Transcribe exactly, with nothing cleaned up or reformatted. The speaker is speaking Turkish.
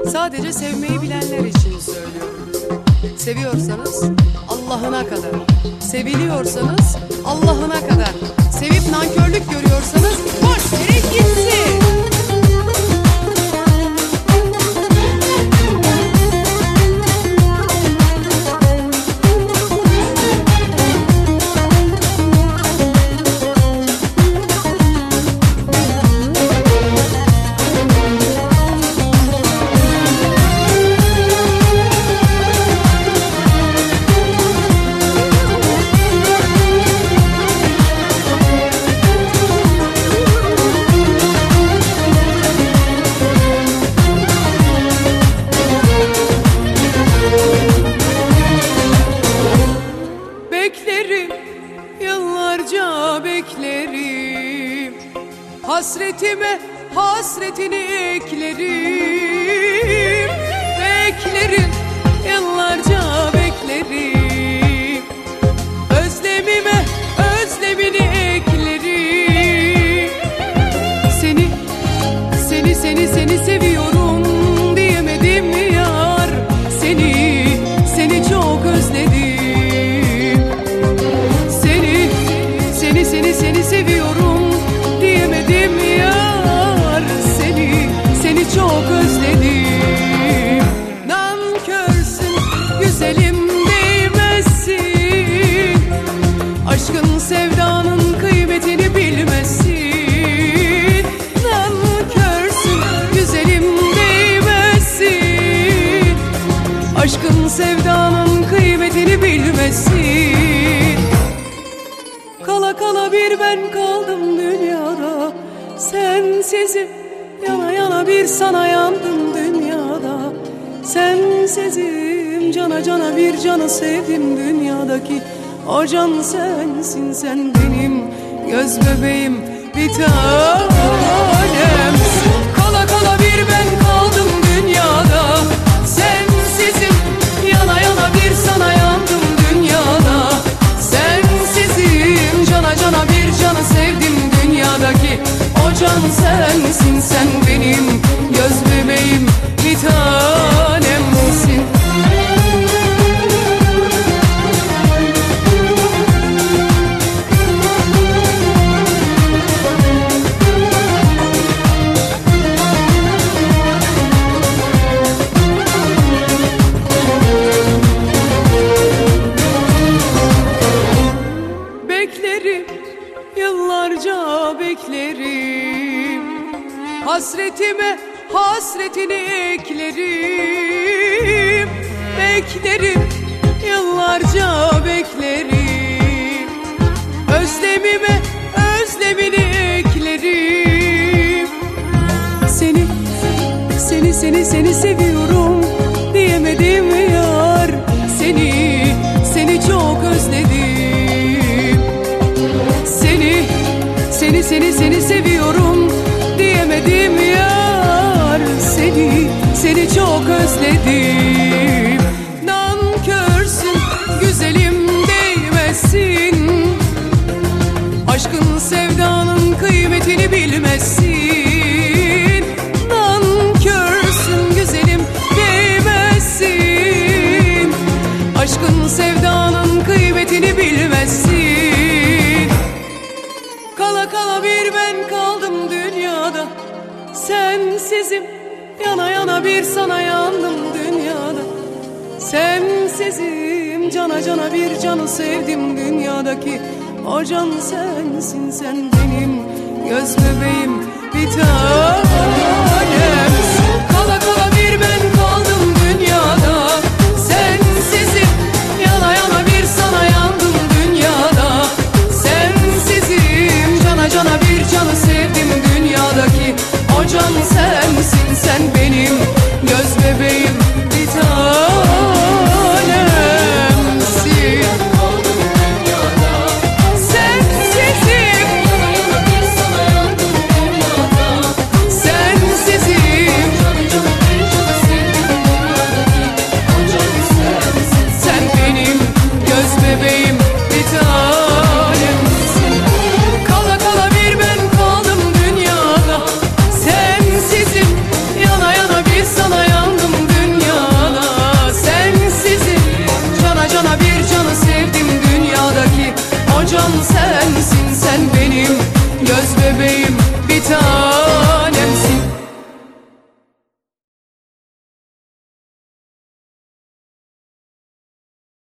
Sadece sevmeyi bilenler için söylüyorum. Seviyorsanız Allah'ına kadar, seviliyorsanız Allah'ına kadar, sevip nankörlük görüyorsanız boş yere gitsin. Beklerim, yıllarca beklerim, hasretime hasretini eklerim. Beklerim, yıllarca beklerim, özlemime özlemini eklerim. Seni, seni, seni, seni seviyorum diyemedim mi yar? Seni, seni çok özledim. Seni, seni, seni seviyorum diyemedim yar. Seni, seni çok özledim. Nankörsün, güzelim değmezsin, aşkın sevdanın kıymetini bilmezsin. Nankörsün, güzelim değmezsin, aşkın sevdanın kıymetini bilmezsin. Kala kala bir ben kaldım dünyada, sensizim yana yana bir sana yandım dünyada. Sensizim cana cana bir canı sevdim dünyadaki o can sensin, sen benim göz bebeğim bir tanemsin. Kala kala bir ben kaldım dünyada, sensizim yana yana bir sana yandım dünyada. Sensizim cana cana bir canı sevdim dünyadaki o can sensin, sen benim göz bebeğim bir tanemsin. Beklerim, yıllarca beklerim, hasretime hasretini eklerim. Beklerim, yıllarca beklerim, özlemime özlemini eklerim. Seni, seni, seni, seni seviyorum diyemedim mi yar? Seni, seni çok özledim. Seni, seni, seni, seni seviyorum diyemedim yar. Seni, seni çok özledim. Nankörsün, güzelim değmezsin, aşkın sevdanın kıymetini bilmezsin. Nankörsün, güzelim değmezsin, aşkın sevdanın kıymetini bilmezsin. Kala kala bir ben kaldım dünyada, sensizim yana yana bir sana yandım dünyada. Sensizim cana cana bir canı sevdim dünyadaki o can sensin, sen benim göz bebeğim bir tanemsin. Kala kala bir ben kaldım dünyada, sensizim yana yana bir sana yandım dünyada. Sensizim cana cana bir canı sevdim dünyadaki o can sensin, sen benim göz bebeğim bir tanemsin. Sensizim bir tanem.